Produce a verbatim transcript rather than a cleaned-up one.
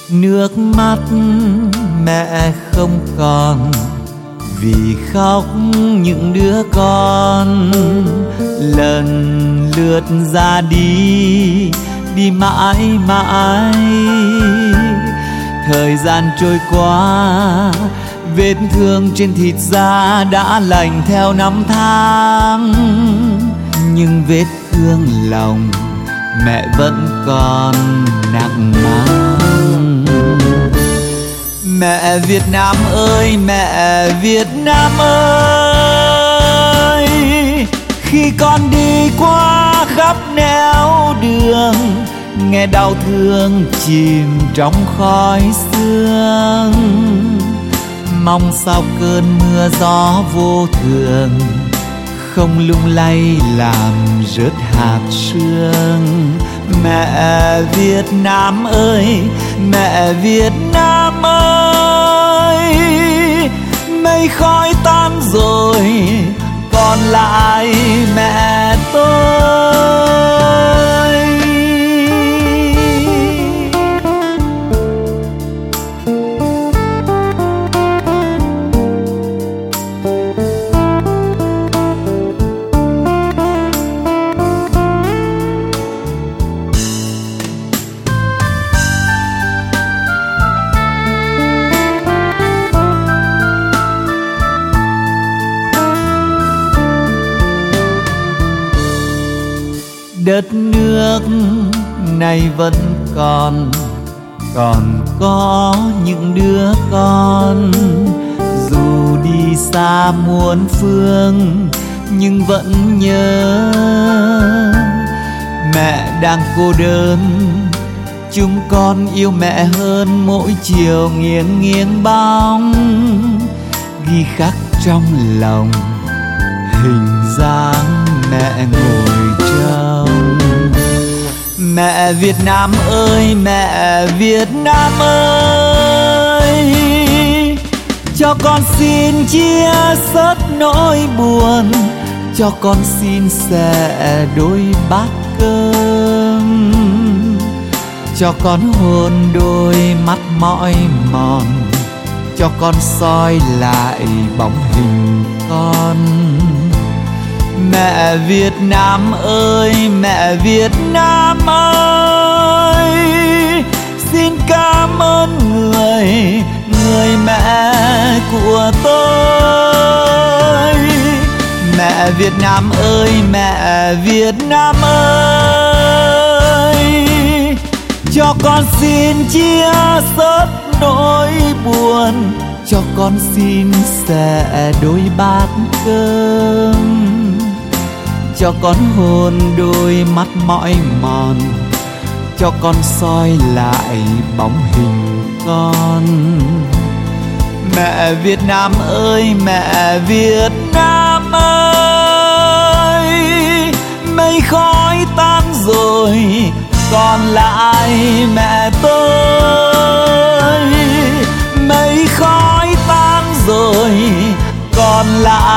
Nước mắt mẹ không còn vì khóc những đứa con lần lượt ra đi, đi mãi mãi. Thời gian trôi qua, vết thương trên thịt da đã lành theo năm tháng, nhưng vết thương lòng mẹ vẫn còn nặng mang. Mẹ Việt Nam ơi, mẹ Việt Nam ơi, khi con đi qua khắp nẻo đường, nghe đau thương chìm trong khói sương. Mong sao cơn mưa gió vô thường không lung lay làm rớt hạt sương. Mẹ Việt Nam ơi, mẹ Việt Nam ơi, mây khói tan rồi còn lại mẹ tôi. Đất nước này vẫn còn, còn có những đứa con, dù đi xa muôn phương nhưng vẫn nhớ. Mẹ đang cô đơn, chúng con yêu mẹ hơn mỗi chiều nghiêng nghiêng bóng, ghi khắc trong lòng hình dáng mẹ ngồi trông. Mẹ Việt Nam ơi, mẹ Việt Nam ơi, cho con xin chia sớt nỗi buồn, cho con xin sẻ đôi bát cơm, cho con hôn đôi mắt mỏi mòn, cho con soi lại bóng hình con. Mẹ Việt Nam ơi, mẹ Việt Nam ơi, xin cảm ơn người, người mẹ của tôi. Mẹ Việt Nam ơi, mẹ Việt Nam ơi, cho con xin chia sớt nỗi buồn, cho con xin sẻ đôi bát cơm, cho con hôn đôi mắt mỏi mòn, cho con soi lại bóng hình con. Mẹ Việt Nam ơi, mẹ Việt Nam ơi, mây khói tan rồi còn lại mẹ tôi. Mây khói tan rồi còn lại